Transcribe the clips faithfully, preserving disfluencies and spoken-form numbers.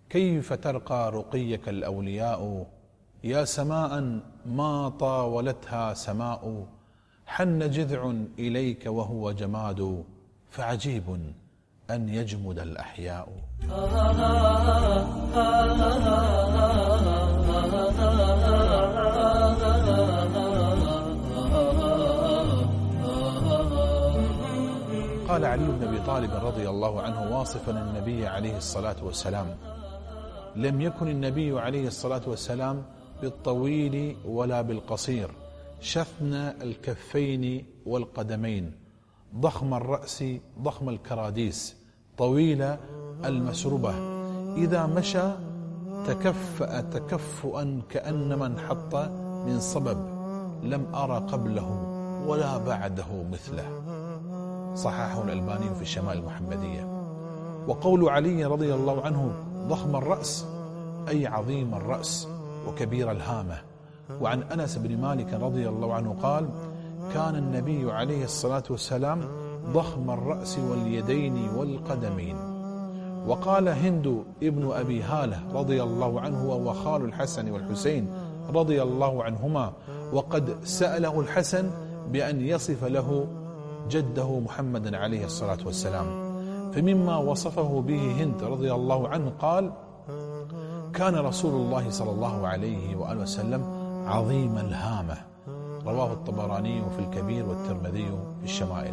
كيف ترقى رقيك الأولياء يا سماء ما طاولتها سماء حن جذع إليك وهو جماد فعجيب أن يجمد الأحياء. قال علي بن أبي طالب رضي الله عنه واصفا النبي عليه الصلاة والسلام: لم يكن النبي عليه الصلاة والسلام بالطويل ولا بالقصير، شثن الكفين والقدمين، ضخم الرأس ضخم الكراديس، طويل المسربة، إذا مشى تكفأ تكفؤا كأنما انحط من صبب، لم أرى قبله ولا بعده مثله. صححه الألباني في الشمائل المحمدية. وقول علي رضي الله عنه ضخم الرأس أي عظيم الرأس وكبير الهامة. وعن أنس بن مالك رضي الله عنه قال: كان النبي عليه الصلاة والسلام ضخم الرأس واليدين والقدمين. وقال هند ابن أبي هالة رضي الله عنه وهو خال الحسن والحسين رضي الله عنهما، وقد سأله الحسن بأن يصف له جده محمدا عليه الصلاة والسلام، فمما وصفه به هند رضي الله عنه قال: كان رسول الله صلى الله عليه وآله وسلم عظيم الهامة. رواه الطبراني في الكبير والترمذي في الشمائل.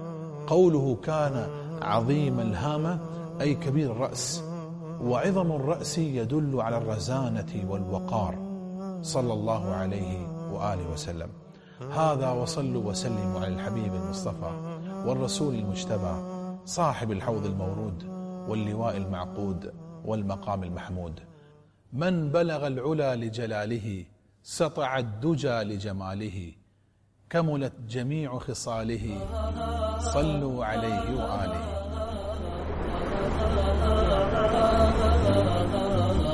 قوله كان عظيم الهامة أي كبير الرأس، وعظم الرأس يدل على الرزانة والوقار صلى الله عليه وآله وسلم. هذا وصلوا وسلموا على الحبيب المصطفى والرسول المجتبى صاحب الحوض المورود واللواء المعقود والمقام المحمود، من بلغ العلا لجلاله سطع الدجى لجماله، كملت جميع خصاله صلوا عليه وآله.